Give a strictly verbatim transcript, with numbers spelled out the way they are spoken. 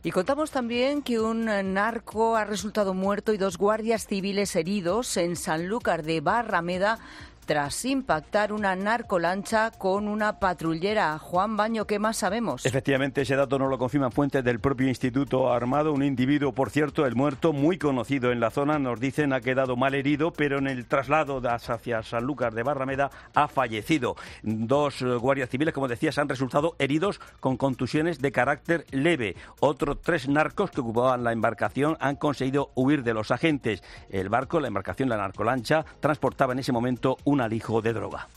Y contamos también que un narco ha resultado muerto y dos guardias civiles heridos en Sanlúcar de Barrameda tras impactar una narcolancha con una patrullera. Juan Baño, ¿qué más sabemos? Efectivamente, ese dato nos lo confirman fuentes del propio Instituto Armado. Un individuo, por cierto, el muerto, muy conocido en la zona, nos dicen ha quedado mal herido, pero en el traslado hacia Sanlúcar de Barrameda ha fallecido. Dos guardias civiles, como decías, han resultado heridos con contusiones de carácter leve. Otros tres narcos que ocupaban la embarcación han conseguido huir de los agentes. El barco, la embarcación, la narcolancha, transportaba en ese momento un alijo de droga.